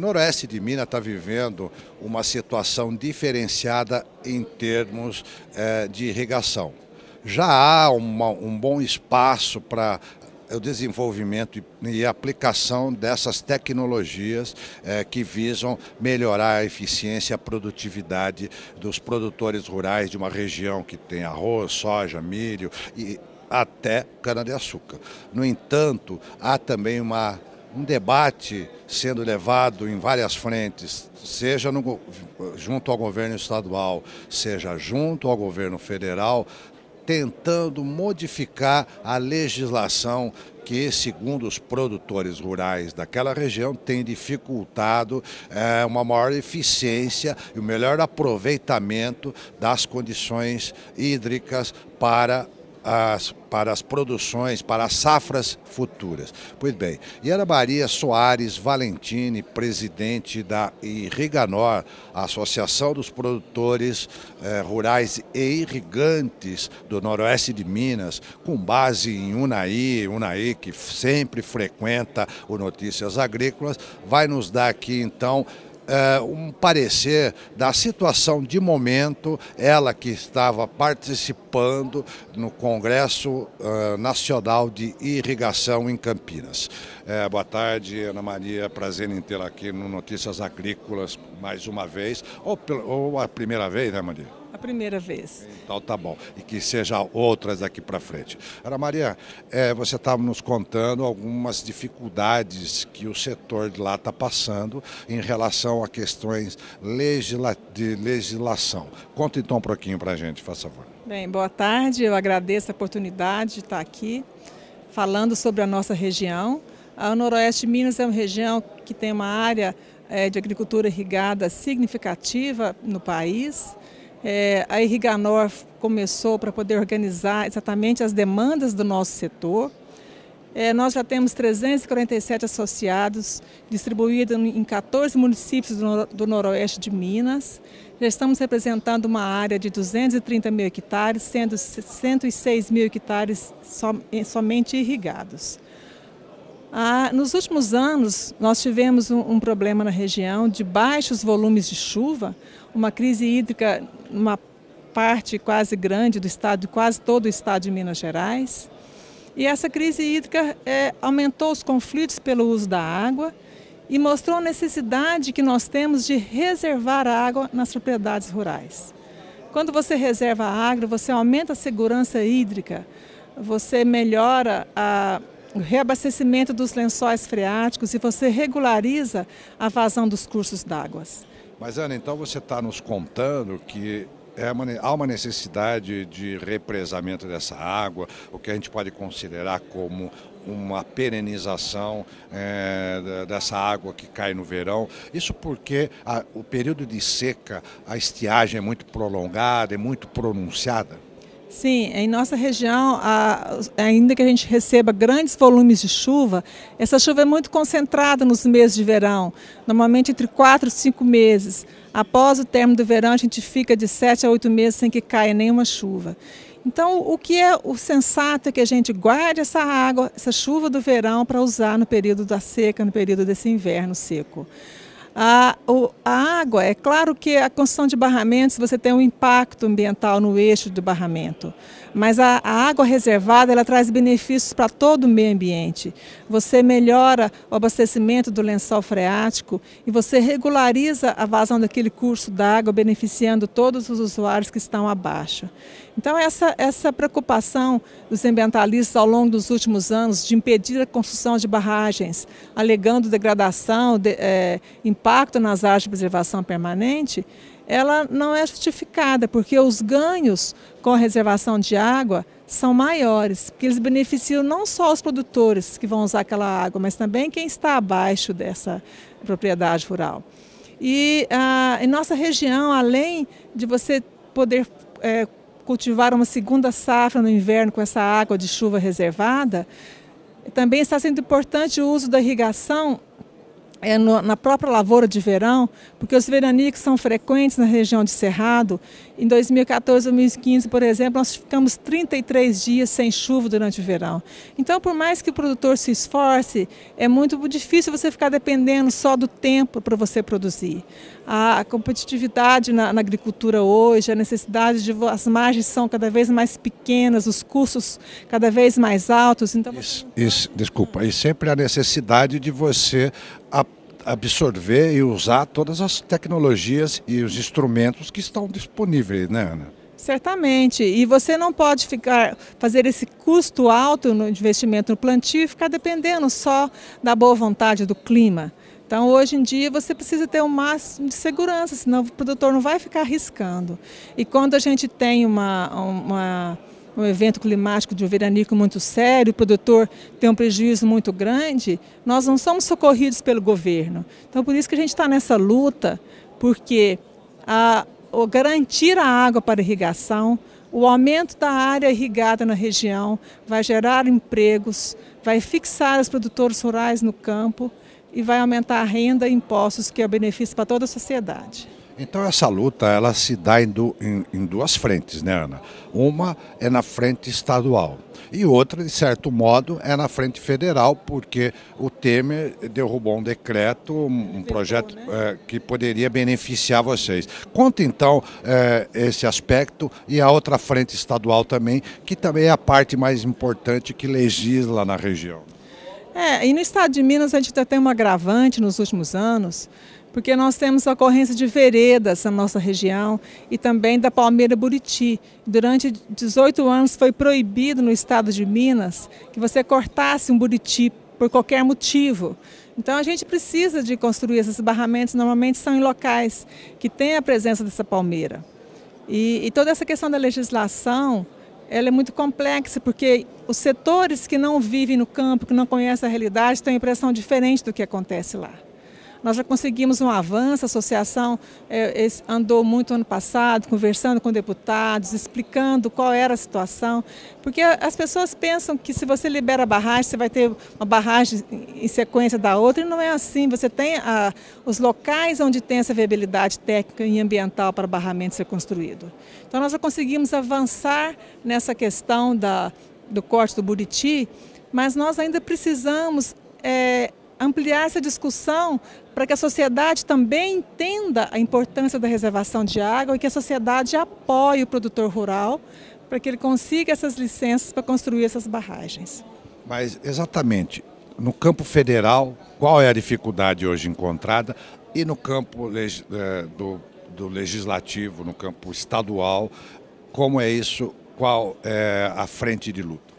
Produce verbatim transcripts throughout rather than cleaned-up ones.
Noroeste de Minas está vivendo uma situação diferenciada em termos eh, de irrigação. Já há uma, um bom espaço para o desenvolvimento e aplicação dessas tecnologias eh, que visam melhorar a eficiência e a produtividade dos produtores rurais de uma região que tem arroz, soja, milho e até cana-de-açúcar. No entanto, há também uma, um debate sendo levado em várias frentes, seja no, junto ao governo estadual, seja junto ao governo federal, tentando modificar a legislação que, segundo os produtores rurais daquela região, tem dificultado é, uma maior eficiência e o melhor aproveitamento das condições hídricas para As, para as produções, para as safras futuras. Pois bem, Yara Maria Soares Valentini, presidente da Irriganor, a Associação dos Produtores eh, Rurais e Irrigantes do Noroeste de Minas, com base em Unai, Unai que sempre frequenta o Notícias Agrícolas, vai nos dar aqui então Uh, um parecer da situação de momento, ela que estava participando no Congresso uh, Nacional de Irrigação em Campinas. Uh, boa tarde, Ana Maria, prazer em tê-la aqui no Notícias Agrícolas mais uma vez, ou, ou a primeira vez, né, Maria? A primeira vez. Então tá bom, e que seja outras daqui para frente. Ana Maria, é, você estava nos contando algumas dificuldades que o setor de lá está passando em relação a questões legisla de legislação. Conta então um pouquinho para a gente, faz favor. Bem, boa tarde, eu agradeço a oportunidade de estar aqui falando sobre a nossa região. O Noroeste de Minas é uma região que tem uma área é, de agricultura irrigada significativa no país. É, a Irriganor começou para poder organizar exatamente as demandas do nosso setor. É, nós já temos trezentos e quarenta e sete associados distribuídos em quatorze municípios do, noro, do Noroeste de Minas. Já estamos representando uma área de duzentos e trinta mil hectares, sendo cento e seis mil hectares som, somente irrigados. Ah, nos últimos anos, nós tivemos um, um problema na região de baixos volumes de chuva, uma crise hídrica numa parte quase grande do estado, quase todo o estado de Minas Gerais. E essa crise hídrica é, aumentou os conflitos pelo uso da água e mostrou a necessidade que nós temos de reservar a água nas propriedades rurais. Quando você reserva a água, você aumenta a segurança hídrica, você melhora a o reabastecimento dos lençóis freáticos e você regulariza a vazão dos cursos d'água. Mas, Ana, então você está nos contando que é uma, há uma necessidade de represamento dessa água, o que a gente pode considerar como uma perenização é, dessa água que cai no verão. Isso porque a, o período de seca, a estiagem é muito prolongada, é muito pronunciada? Sim, em nossa região, ainda que a gente receba grandes volumes de chuva, essa chuva é muito concentrada nos meses de verão, normalmente entre quatro e cinco meses. Após o término do verão, a gente fica de sete a oito meses sem que caia nenhuma chuva. Então, o que é o sensato é que a gente guarde essa água, essa chuva do verão para usar no período da seca, no período desse inverno seco. A, a água, é claro que a construção de barramentos você tem um impacto ambiental no eixo do barramento, mas a, a água reservada ela traz benefícios para todo o meio ambiente. Você melhora o abastecimento do lençol freático e você regulariza a vazão daquele curso d'água, beneficiando todos os usuários que estão abaixo. Então essa, essa preocupação dos ambientalistas ao longo dos últimos anos de impedir a construção de barragens, alegando degradação, de, é, impacto nas áreas de preservação permanente, ela não é justificada, porque os ganhos com a reservação de água são maiores, porque eles beneficiam não só os produtores que vão usar aquela água, mas também quem está abaixo dessa propriedade rural. E ah, em nossa região, além de você poder é, cultivar uma segunda safra no inverno com essa água de chuva reservada, também está sendo importante o uso da irrigação É no, na própria lavoura de verão, porque os veranicos são frequentes na região de Cerrado. Em dois mil e quatorze, dois mil e quinze, por exemplo, nós ficamos trinta e três dias sem chuva durante o verão. Então, por mais que o produtor se esforce, é muito difícil você ficar dependendo só do tempo para você produzir. A competitividade na, na agricultura hoje, a necessidade de... as margens são cada vez mais pequenas, os custos cada vez mais altos. Então, isso, isso, desculpa, e sempre a necessidade de você absorver e usar todas as tecnologias e os instrumentos que estão disponíveis, né, Ana? Certamente, e você não pode ficar fazer esse custo alto no investimento no plantio e ficar dependendo só da boa vontade do clima. Então, hoje em dia, você precisa ter o máximo de segurança, senão o produtor não vai ficar arriscando. E quando a gente tem uma, uma, um evento climático de um veranico muito sério, o produtor tem um prejuízo muito grande, nós não somos socorridos pelo governo. Então, por isso que a gente está nessa luta, porque a, o garantir a água para irrigação, o aumento da área irrigada na região vai gerar empregos, vai fixar os produtores rurais no campo, e vai aumentar a renda e impostos, que é o benefício para toda a sociedade. Então essa luta, ela se dá em, du, em, em duas frentes, né, Ana? Uma é na frente estadual e outra, de certo modo, é na frente federal, porque o Temer derrubou um decreto, um, um projeto né? é, que poderia beneficiar vocês. Conta então é, esse aspecto e a outra frente estadual também, que também é a parte mais importante que legisla na região. É, e no estado de Minas a gente já tem um agravante nos últimos anos, porque nós temos a ocorrência de veredas na nossa região e também da palmeira buriti. Durante dezoito anos foi proibido no estado de Minas que você cortasse um buriti por qualquer motivo. Então a gente precisa de construir esses barramentos, normalmente são em locais que têm a presença dessa palmeira. E, e toda essa questão da legislação, ela é muito complexa, porque os setores que não vivem no campo, que não conhecem a realidade, têm uma impressão diferente do que acontece lá. Nós já conseguimos um avanço, a associação é, andou muito ano passado, conversando com deputados, explicando qual era a situação, porque as pessoas pensam que se você libera a barragem, você vai ter uma barragem em sequência da outra, e não é assim. Você tem a, os locais onde tem essa viabilidade técnica e ambiental para o barramento ser construído. Então nós já conseguimos avançar nessa questão da, do corte do buriti, mas nós ainda precisamos é, ampliar essa discussão para que a sociedade também entenda a importância da reservação de água e que a sociedade apoie o produtor rural para que ele consiga essas licenças para construir essas barragens. Mas exatamente, no campo federal, qual é a dificuldade hoje encontrada e no campo do, do legislativo, no campo estadual, como é isso, qual é a frente de luta?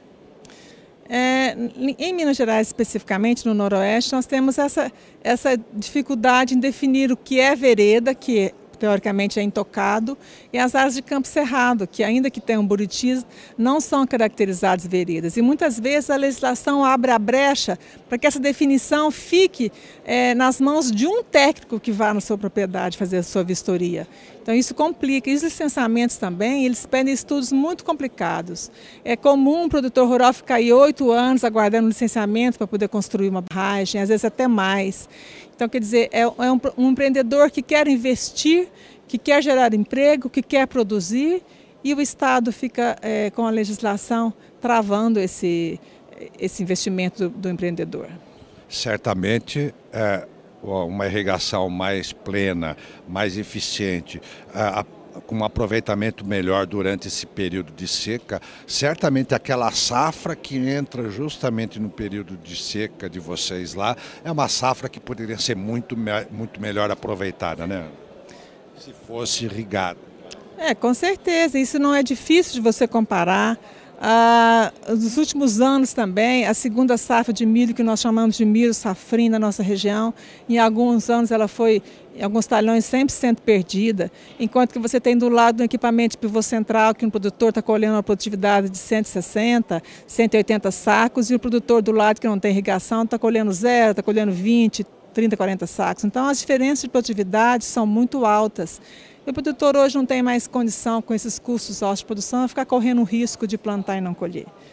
É, em Minas Gerais, especificamente no Noroeste, nós temos essa, essa dificuldade em definir o que é vereda, que teoricamente é intocado, e as áreas de campo cerrado, que ainda que tenham buritis, não são caracterizadas veredas. E muitas vezes a legislação abre a brecha para que essa definição fique é, nas mãos de um técnico que vá na sua propriedade fazer a sua vistoria. Então isso complica. E os licenciamentos também, eles pedem estudos muito complicados. É comum um produtor rural ficar aí oito anos aguardando licenciamento para poder construir uma barragem, às vezes até mais. Então, quer dizer, é um, um empreendedor que quer investir, que quer gerar emprego, que quer produzir, e o Estado fica é, com a legislação travando esse, esse investimento do, do empreendedor. Certamente, é, uma irrigação mais plena, mais eficiente, a, com um aproveitamento melhor durante esse período de seca, certamente aquela safra que entra justamente no período de seca de vocês lá, é uma safra que poderia ser muito, muito melhor aproveitada, né? Se fosse irrigada. É, com certeza, isso não é difícil de você comparar. Ah, nos últimos anos também, a segunda safra de milho, que nós chamamos de milho safrinho na nossa região, em alguns anos ela foi, em alguns talhões, cem por cento perdida, enquanto que você tem do lado um equipamento de pivô central, que um produtor está colhendo uma produtividade de cento e sessenta, cento e oitenta sacos, e o produtor do lado que não tem irrigação está colhendo zero, está colhendo vinte, trinta, quarenta sacos. Então as diferenças de produtividade são muito altas. E o produtor hoje não tem mais condição, com esses custos altos de produção, a ficar correndo o risco de plantar e não colher.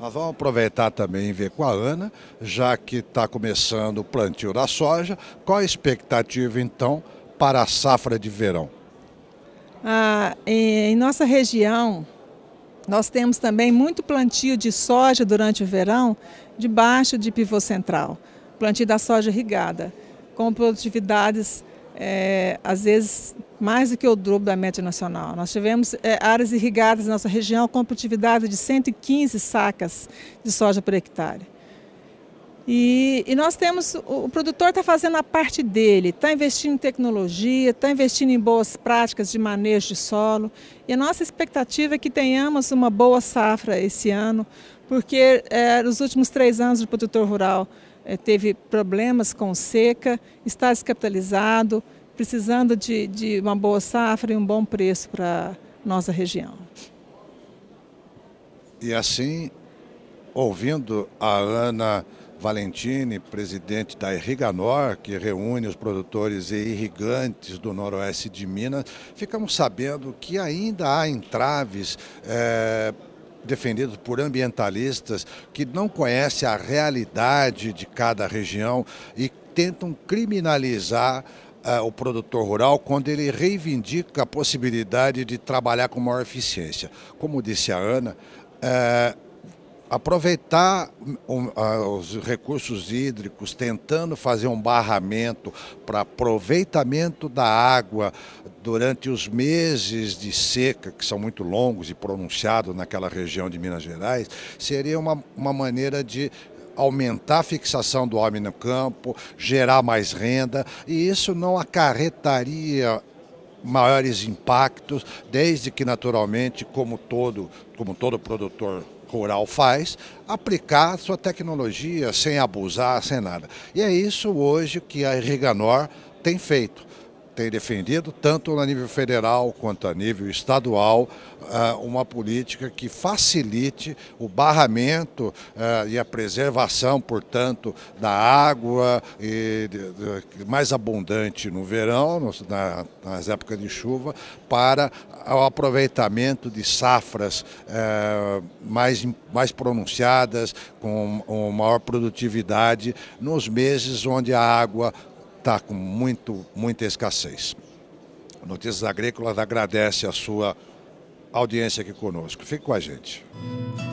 Nós vamos aproveitar também e ver com a Ana, já que está começando o plantio da soja, qual a expectativa então para a safra de verão? Ah, em nossa região, nós temos também muito plantio de soja durante o verão, debaixo de pivô central, plantio da soja irrigada, com produtividades, é, às vezes, mais do que o dobro da média nacional. Nós tivemos é, áreas irrigadas na nossa região com produtividade de cento e quinze sacas de soja por hectare. E, e nós temos, o, o produtor está fazendo a parte dele, está investindo em tecnologia, está investindo em boas práticas de manejo de solo. E a nossa expectativa é que tenhamos uma boa safra esse ano, porque é, nos últimos três anos o produtor rural é, teve problemas com seca, está descapitalizado, precisando de, de uma boa safra e um bom preço para a nossa região. E assim, ouvindo a Ana Valentini, presidente da Irriganor, que reúne os produtores e irrigantes do noroeste de Minas, ficamos sabendo que ainda há entraves é, defendidos por ambientalistas que não conhecem a realidade de cada região e tentam criminalizar Uh, o produtor rural quando ele reivindica a possibilidade de trabalhar com maior eficiência. Como disse a Ana, uh, aproveitar um, uh, os recursos hídricos, tentando fazer um barramento para aproveitamento da água durante os meses de seca, que são muito longos e pronunciados naquela região de Minas Gerais, seria uma, uma maneira de aumentar a fixação do homem no campo, gerar mais renda, e isso não acarretaria maiores impactos, desde que naturalmente, como todo, como todo produtor rural faz, aplicar sua tecnologia sem abusar, sem nada. E é isso hoje que a Irriganor tem feito. Tem defendido, tanto a nível federal quanto a nível estadual, uma política que facilite o barramento e a preservação, portanto, da água e mais abundante no verão, nas épocas de chuva, para o aproveitamento de safras mais, mais pronunciadas, com maior produtividade, nos meses onde a água está com muito, muita escassez. Notícias Agrícolas agradece a sua audiência aqui conosco. Fique com a gente.